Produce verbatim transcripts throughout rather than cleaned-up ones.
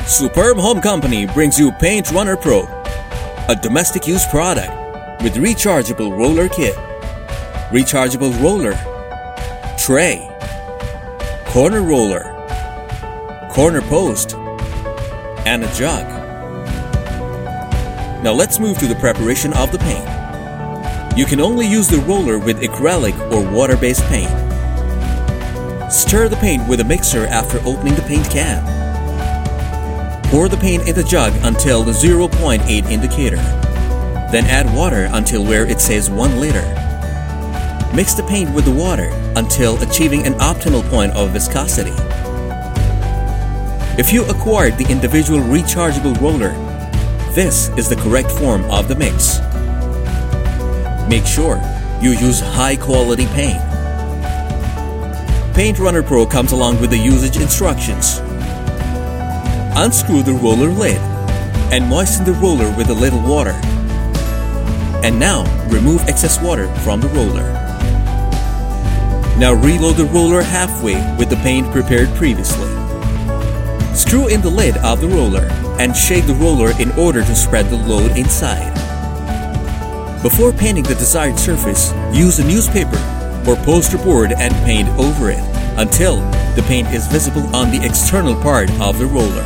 Superb Home Company brings you Paint Runner Pro, a domestic use product with rechargeable roller kit, rechargeable roller, tray, corner roller, corner post, and a jug. Now let's move to the preparation of the paint. You can only use the roller with acrylic or water-based paint. Stir the paint with a mixer after opening the paint can. Pour the paint in the jug until the zero point eight indicator. Then add water until where it says one liter. Mix the paint with the water until achieving an optimal point of viscosity. If you acquired the individual rechargeable roller, this is the correct form of the mix. Make sure you use high quality paint. Paint Runner Pro comes along with the usage instructions. Unscrew the roller lid and moisten the roller with a little water. And now remove excess water from the roller. Now reload the roller halfway with the paint prepared previously. Screw in the lid of the roller and shake the roller in order to spread the load inside. Before painting the desired surface, use a newspaper or poster board and paint over it until the paint is visible on the external part of the roller.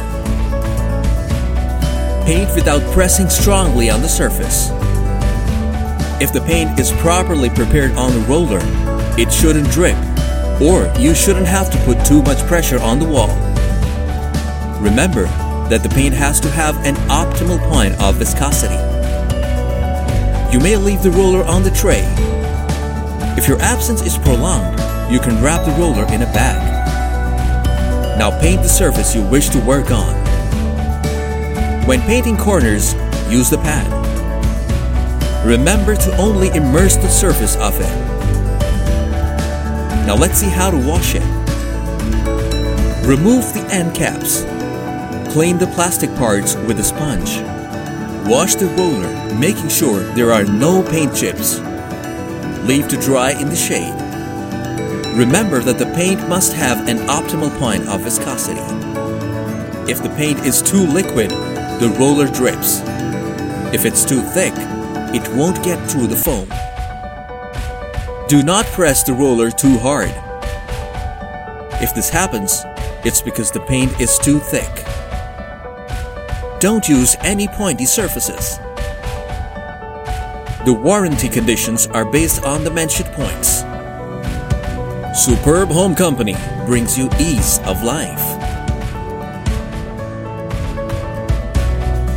Paint without pressing strongly on the surface. If the paint is properly prepared on the roller, it shouldn't drip, or you shouldn't have to put too much pressure on the wall. Remember that the paint has to have an optimal point of viscosity. You may leave the roller on the tray. If your absence is prolonged, you can wrap the roller in a bag. Now paint the surface you wish to work on. When painting corners, use the pad. Remember to only immerse the surface of it. Now let's see how to wash it. Remove the end caps. Clean the plastic parts with a sponge. Wash the roller, making sure there are no paint chips. Leave to dry in the shade. Remember that the paint must have an optimal point of viscosity. If the paint is too liquid, the roller drips. If it's too thick, it won't get through the foam. Do not press the roller too hard. If this happens, it's because the paint is too thick. Don't use any pointy surfaces. The warranty conditions are based on the mentioned points. Superb Home Company brings you ease of life.